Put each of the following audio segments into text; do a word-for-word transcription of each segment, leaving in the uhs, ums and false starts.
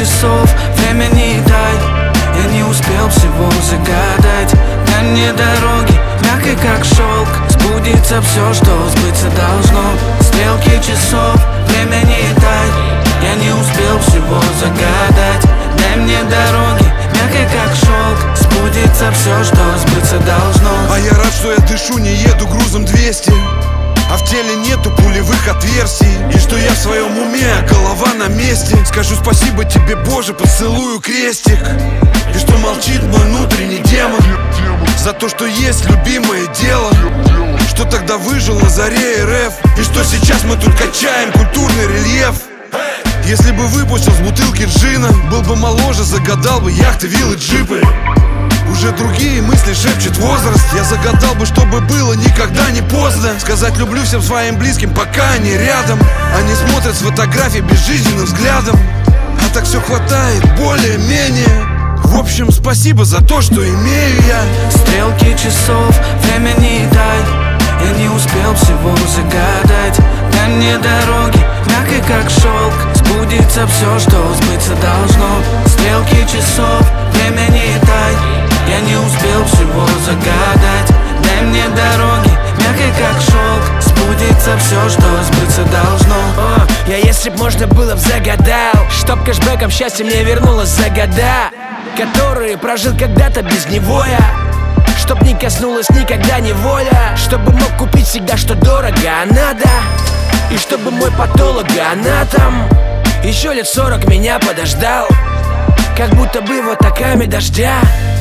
часов, время не дай. Я не успел всего загадать. Дай мне дороги, мягкой как шелк. Сбудется все, что сбыться должно. Стрелки часов, время не дай. Я не успел всего загадать. Дай мне дороги, мягкой как шелк. Сбудется все, что сбыться должно. А я рад, что я дышу, не еду грузом двести, а в теле нету пулевых отверстий. И что я в своем уме, а голова на месте. Скажу спасибо тебе, Боже, поцелую крестик. И что молчит мой внутренний демон за то, что есть любимое дело. Что тогда выжил на заре РФ. И что сейчас мы тут качаем культурный рельеф. Если бы выпустил с бутылки джина, был бы моложе, загадал бы яхты, виллы, джипы. Уже другие мысли шепчет возраст. Я загадал бы, чтобы было никогда не поздно сказать люблю всем своим близким, пока они рядом. Они смотрят с фотографий безжизненным взглядом. А так все хватает более-менее. В общем, спасибо за то, что имею я. Стрелки часов, время не дай. Я не успел всего загадать. Дай мне дороги, мягкой как шелк. Сбудется все, что сбыться должно. Стрелки часов, время не дай. Я не успел всего загадать. Дай мне дороги, мягкой как шелк. Сбудется все, что сбыться должно. О, я если б можно было б загадал, чтоб кэшбэком счастье мне вернулось за года, которые прожил когда-то без него я. Чтоб не коснулась никогда неволя. Чтобы мог купить всегда, что дорого, а надо. И чтобы мой патологоанатом еще лет сорок меня подождал, как будто бы вот таками дождя.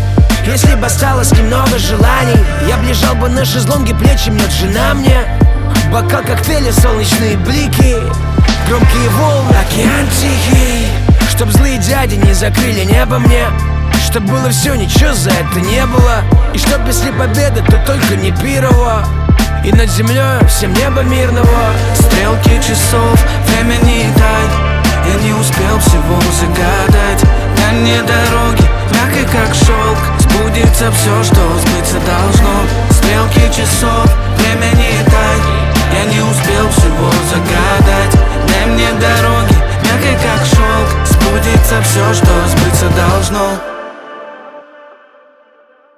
Если бы осталось немного желаний, я б лежал бы на шезлонге, плечи мнет жена мне. Бокал коктейля, солнечные блики, громкие волны, океан тихий. Чтоб злые дяди не закрыли небо мне. Чтоб было все, ничего за это не было. И чтоб если победа, то только не Пирова. И над землей всем небо мирного. Стрелки часов, время не дай. Я не успел всего загадать. Дай мне дороги, мягкой как шелк. Сбудется все, что сбыться должно. Стрелки часов,